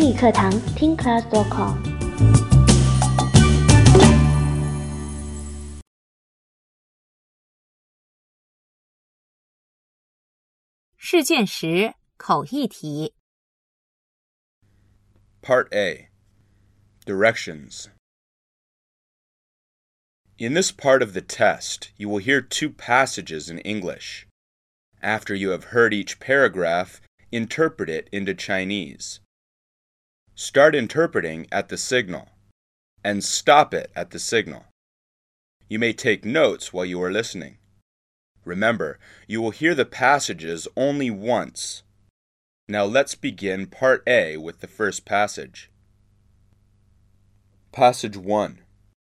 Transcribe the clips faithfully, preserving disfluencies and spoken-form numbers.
英语课堂 听 class dot com。 事件十口译题。 Part A. Directions. In this part of the test, you will hear two passages in English. After you have heard each paragraph, interpret it into Chinese. Start interpreting at the signal, and stop it at the signal. You may take notes while you are listening. Remember, you will hear the passages only once. Now let's begin Part A with the first passage. Passage one.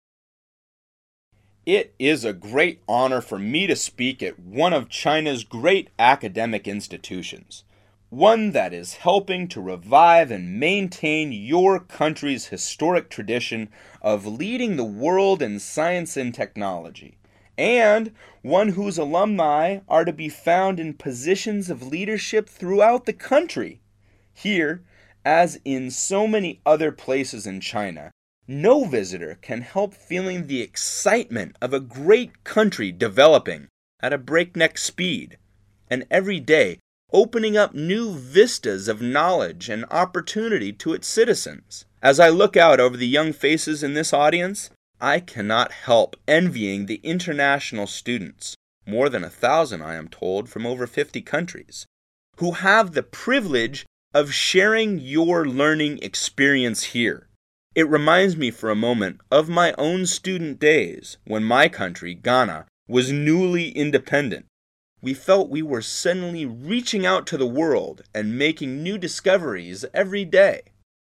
It is a great honor for me to speak at one of China's great academic institutions, one that is helping to revive and maintain your country's historic tradition of leading the world in science and technology, and one whose alumni are to be found in positions of leadership throughout the country. Here, as in so many other places in China, no visitor can help feeling the excitement of a great country developing at a breakneck speed, and every day opening up new vistas of knowledge and opportunity to its citizens. As I look out over the young faces in this audience, I cannot help envying the international students, more than a thousand, I am told, from over fifty countries, who have the privilege of sharing your learning experience here. It reminds me for a moment of my own student days when my country, Ghana, was newly independent. We felt we were suddenly reaching out to the world and making new discoveries every day.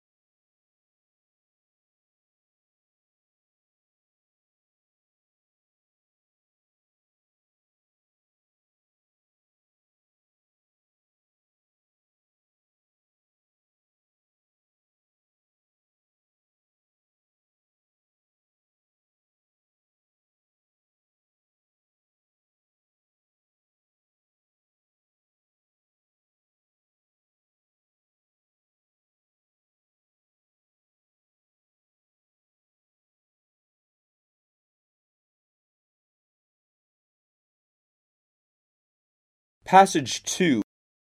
Passage two.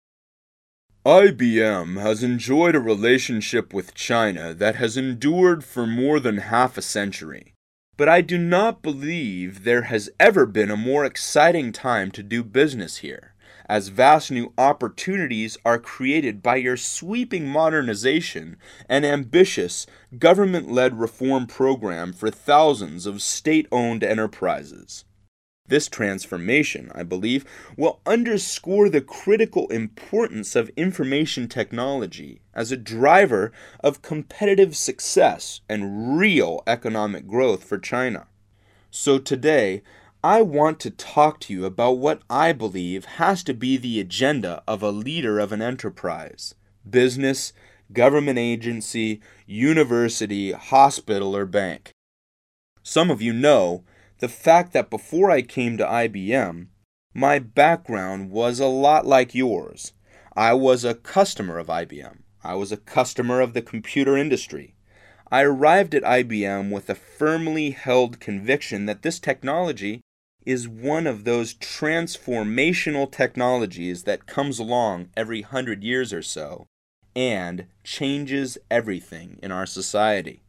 I B M has enjoyed a relationship with China that has endured for more than half a century. But I do not believe there has ever been a more exciting time to do business here, as vast new opportunities are created by your sweeping modernization and ambitious government-led reform program for thousands of state-owned enterprises. This transformation, I believe, will underscore the critical importance of information technology as a driver of competitive success and real economic growth for China. So today, I want to talk to you about what I believe has to be the agenda of a leader of an enterprise, business, government agency, university, hospital, or bank. Some of you know the fact that before I came to I B M, my background was a lot like yours. I was a customer of I B M. I was a customer of the computer industry. I arrived at I B M with a firmly held conviction that this technology is one of those transformational technologies that comes along every hundred years or so and changes everything in our society.